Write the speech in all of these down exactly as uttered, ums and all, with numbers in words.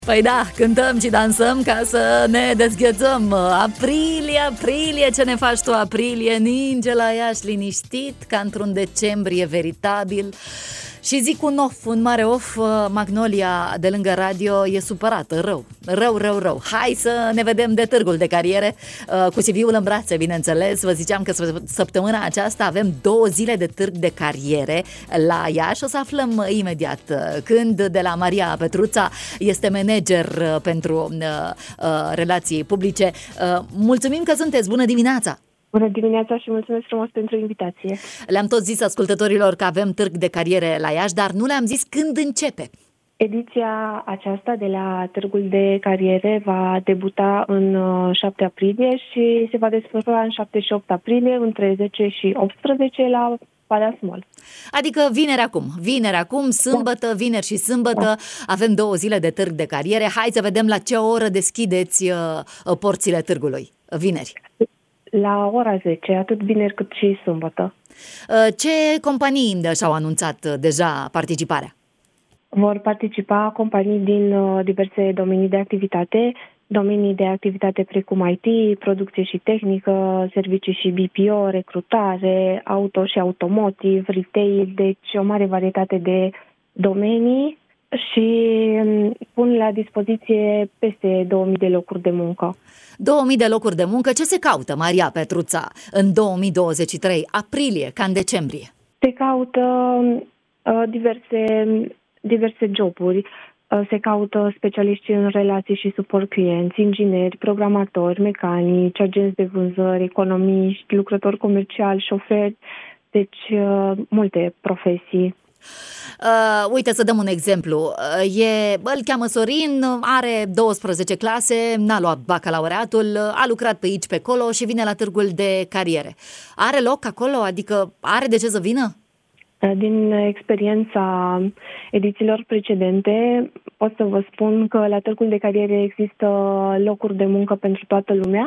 Păi da, cântăm și dansăm ca să ne dezghețăm. Aprilie, aprilie, ce ne faci tu, aprilie? Ninge la Iași liniștit, ca într-un decembrie veritabil. Și zic un of, un mare of, Magnolia de lângă radio e supărată, rău, rău, rău, rău. Hai să ne vedem de târgul de cariere, cu C V-ul în brațe, bineînțeles. Vă ziceam că săptămâna aceasta avem două zile de târg de cariere la Iași. O să aflăm imediat când de la Maria Petruța, este manager pentru uh, relații publice. Uh, mulțumim că sunteți, bună dimineața! Bună dimineața și mulțumesc frumos pentru invitație. Le-am tot zis ascultătorilor că avem târg de cariere la Iași, dar nu le-am zis când începe. Ediția aceasta de la Târgul de Cariere va debuta în șapte aprilie și se va desfășura în șapte și opt aprilie, între zece și optsprezece la Palace Mall. Adică vineri acum, vineri acum, sâmbătă, da. vineri și sâmbătă, da. Avem două zile de târg de cariere. Hai să vedem la ce oră deschideți uh, porțile târgului, vineri. La ora zece, atât vineri cât și sâmbătă. Ce companii și-au anunțat deja participarea? Vor participa companii din diverse domenii de activitate, domenii de activitate precum I T, producție și tehnică, servicii și B P O, recrutare, auto și automotive, retail, deci o mare varietate de domenii și pun la dispoziție peste două mii de locuri de muncă. două mii de locuri de muncă. Ce se caută, Maria Petruța, în două mii douăzeci și trei, aprilie, ca în decembrie? Se caută uh, diverse, diverse joburi. Uh, se caută specialiști în relații și suport clienți, ingineri, programatori, mecanici, agenți de vânzări, economiști, lucrători comerciali, șoferi, deci uh, multe profesii. Uh, uite, să dăm un exemplu. Uh, e, îl cheamă Sorin, are douăsprezece clase, n-a luat bacalaureatul, a lucrat pe aici, pe acolo și vine la târgul de cariere. Are loc acolo? Adică are de ce să vină? Din experiența edițiilor precedente, pot să vă spun că la târgul de cariere există locuri de muncă pentru toată lumea,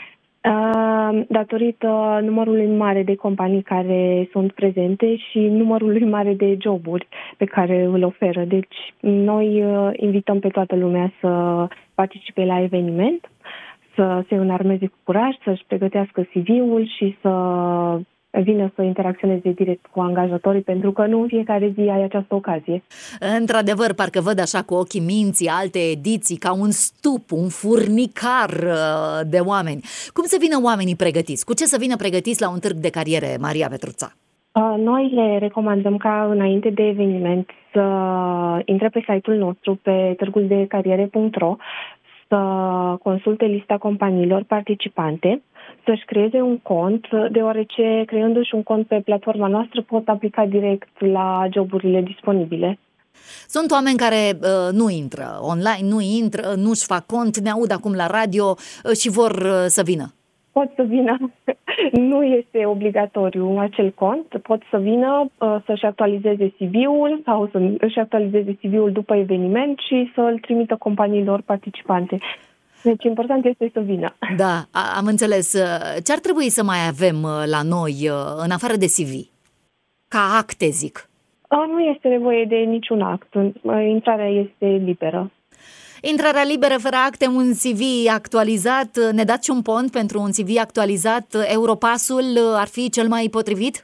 datorită numărului mare de companii care sunt prezente și numărului mare de joburi pe care îl oferă. Deci noi invităm pe toată lumea să participe la eveniment, să se înarmeze cu curaj, să-și pregătească C V-ul și să vină să interacționeze direct cu angajatorii, pentru că nu în fiecare zi ai această ocazie. Într-adevăr, parcă văd așa cu ochii minții alte ediții, ca un stup, un furnicar de oameni. Cum să vină oamenii pregătiți? Cu ce să vină pregătiți la un târg de cariere, Maria Petruța? Noi le recomandăm ca înainte de eveniment să intre pe site-ul nostru, pe târgul de cariere punct ro, să consulte lista companiilor participante, să-și creeze un cont, deoarece creându-și un cont pe platforma noastră pot aplica direct la joburile disponibile. Sunt oameni care uh, nu intră online, nu intră, nu-și fac cont, ne aud acum la radio uh, și vor uh, să vină. Pot să vină, nu este obligatoriu acel cont, pot să vină uh, să-și actualizeze C V-ul sau să-și actualizeze C V-ul după eveniment și să-l trimită companiilor participante. Deci important este să vină. Da, am înțeles. Ce ar trebui să mai avem la noi, în afară de C V? Ca acte, zic. Nu este nevoie de niciun act. Intrarea este liberă. Intrarea liberă, fără acte, un C V actualizat. Ne dați un pont pentru un C V actualizat? Europasul ar fi cel mai potrivit?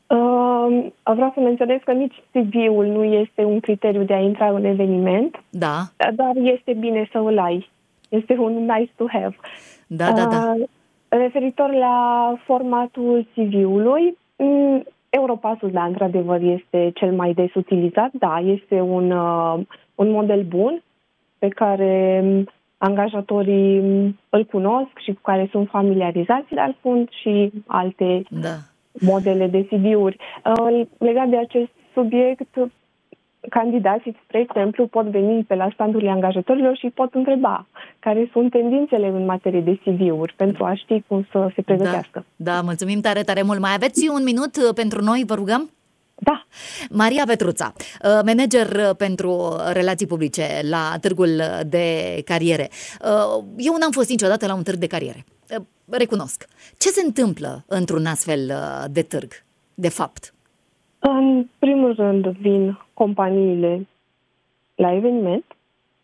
Uh, vreau să menționez că nici C V-ul nu este un criteriu de a intra în eveniment. Da. Dar este bine să îl ai. Este un nice to have. Da, da, da. Uh, referitor la formatul C V-ului, um, Europasul, da, într-adevăr, este cel mai des utilizat. Da, este un, uh, un model bun pe care angajatorii îl cunosc și cu care sunt familiarizați, dar sunt și alte da. modele de C V-uri. Uh, legat de acest subiect, candidații, spre exemplu, pot veni pe la standurile angajatorilor și pot întreba care sunt tendințele în materie de C V-uri pentru a ști cum să se pregătească. Da, da, mulțumim tare, tare mult. Mai aveți un minut pentru noi, vă rugăm? Da. Maria Petruța, manager pentru relații publice la târgul de cariere. Eu n-am fost niciodată la un târg de cariere, recunosc. Ce se întâmplă într-un astfel de târg, de fapt? În primul rând vin companiile la eveniment,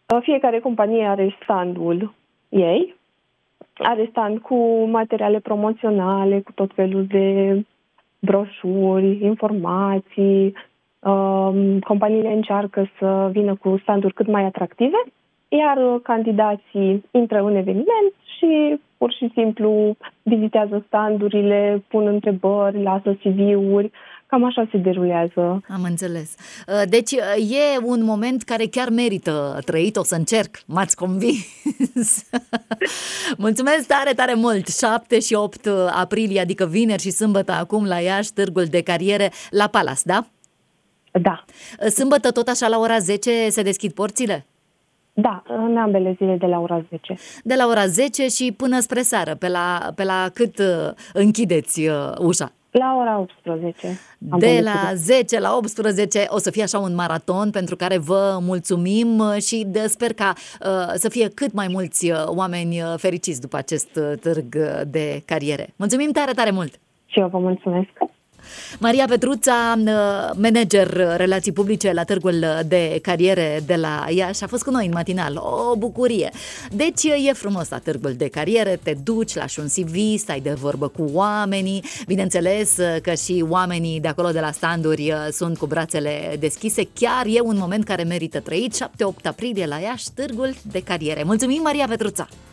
Fiecare companie are standul ei, are stand cu materiale promoționale, cu tot felul de broșuri, informații. Companiile încearcă să vină cu standuri cât mai atractive, iar candidații intră în eveniment și pur și simplu vizitează standurile, pun întrebări, lasă C V-uri. Cam așa se derulează. Am înțeles. Deci e un moment care chiar merită trăit, o să încerc, m-ați convins. Mulțumesc tare, tare mult! șapte și opt aprilie, adică vineri și sâmbătă acum la Iași, târgul de cariere la Palace, da? Da. Sâmbătă tot așa la ora zece se deschid porțile? Da, în ambele zile de la ora zece. De la ora zece și până spre seară, pe la, pe la cât închideți ușa? La ora optsprezece. De la zece la optsprezece o să fie așa un maraton pentru care vă mulțumim și de, sper ca uh, să fie cât mai mulți oameni fericiți după acest târg de cariere. Mulțumim tare, tare mult! Și eu vă mulțumesc! Maria Petruța, manager relații publice la târgul de cariere de la Iași, a fost cu noi în matinal. O bucurie! Deci e frumos la târgul de cariere, te duci, lași un C V, stai de vorbă cu oamenii. Bineînțeles că și oamenii de acolo de la standuri sunt cu brațele deschise. Chiar e un moment care merită trăit. șapte opt aprilie la Iași, târgul de cariere. Mulțumim, Maria Petruța!